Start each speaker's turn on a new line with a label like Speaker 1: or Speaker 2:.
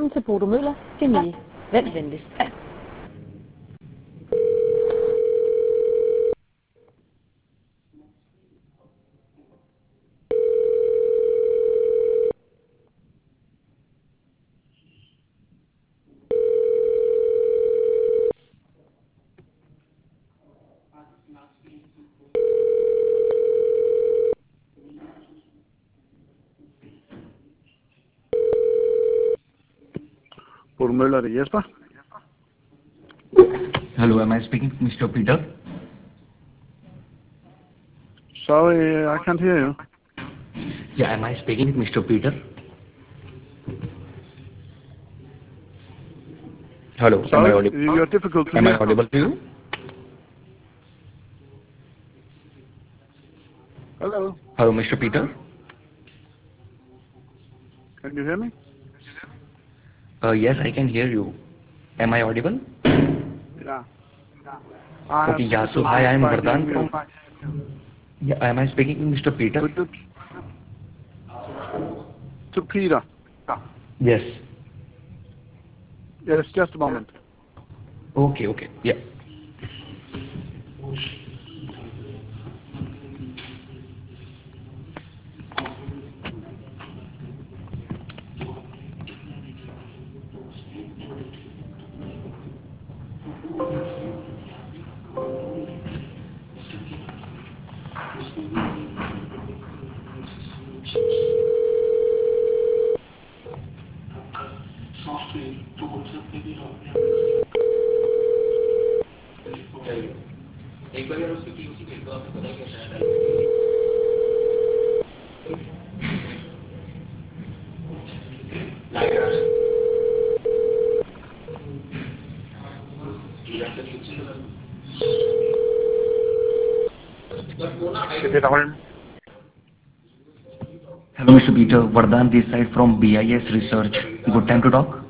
Speaker 1: Velkommen til Bodo Møller, Geni. Vent venligst.
Speaker 2: Bodo Møller, det er Jesper.
Speaker 3: Hello, am I speaking to Mr. Peter?
Speaker 2: Sorry, I can't hear you.
Speaker 3: Yeah, am I speaking with Mr. Peter? Hello, am I
Speaker 2: Sorry,
Speaker 3: audible?
Speaker 2: you're difficult to
Speaker 3: Am I
Speaker 2: hear.
Speaker 3: audible to you?
Speaker 2: Hello,
Speaker 3: Hello, Mr. Peter?
Speaker 2: can you hear me?
Speaker 3: Yes, I can hear you. Am I audible?
Speaker 2: Yeah.
Speaker 3: Okay, yeah, so hi, I am
Speaker 2: By
Speaker 3: Vardhan
Speaker 2: hearing
Speaker 3: from...
Speaker 2: you.
Speaker 3: Yeah, am I speaking to Mr. Peter?
Speaker 2: Could you... To Peter.
Speaker 3: Yes.
Speaker 2: Yes, just a moment.
Speaker 3: Okay, yeah. एक बार यार उसकी team से खेलता आपको पता क्या शायद Hello, Mr. Peter. Vardhan this side from BIS Research. Good time to talk?